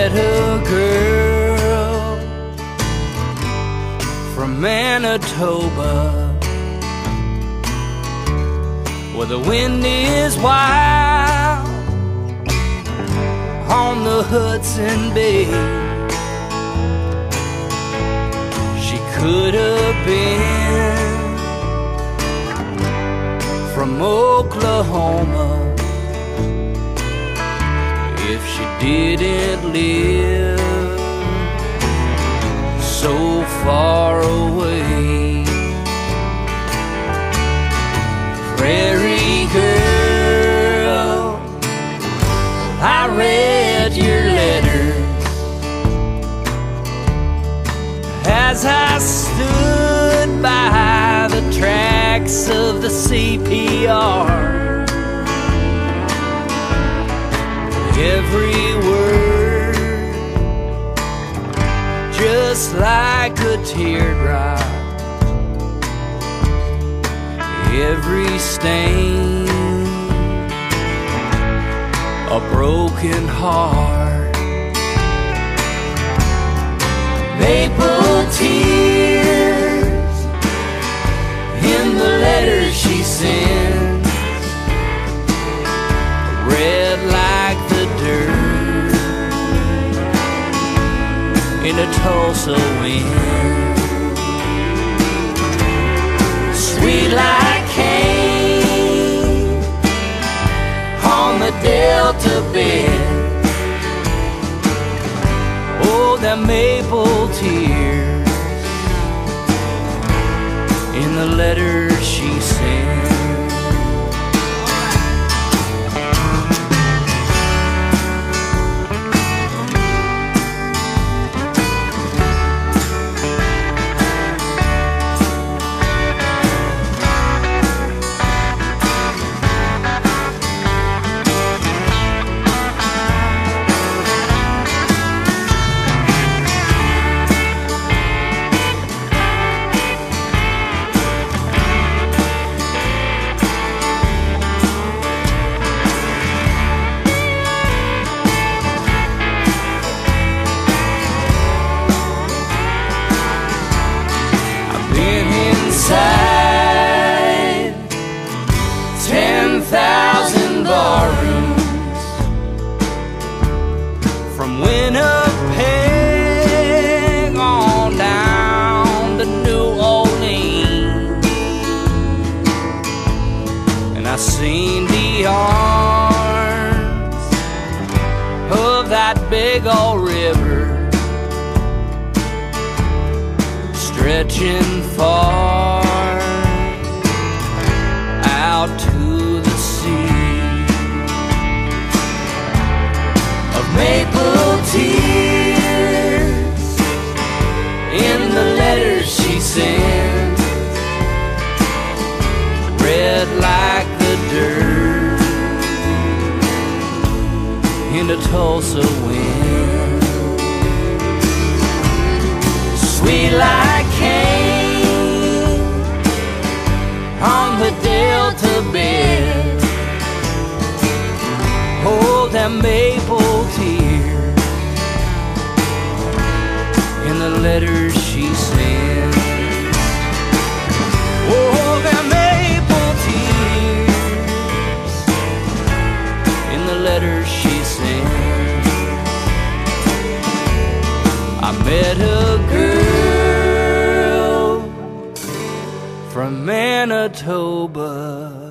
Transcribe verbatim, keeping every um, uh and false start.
met a girl from Manitoba, where the wind is wild on the Hudson Bay. She could have been from Oklahoma if she didn't live so far away. Prairie girl, I read your letters as I stood by the tracks of the C P R. Every word just like a teardrop, every stain a broken heart. Maple tears in the letters she sends, red like the dirt in a Tulsa wind, sweet like cane on the Delta bed. Oh, the maple tears in the letters she sent. Inside ten thousand barrooms, from Winnipeg on down to New Orleans, and I seen the arms of that big old river stretching far out to the sea, of maple tears in the letters she sent, red like the dirt in a Tulsa wind, sweet like cane on the Delta bed. Oh, them maple tears in the letters she sent. Oh, them maple tears in the letters she sent. I met a girl from Manitoba.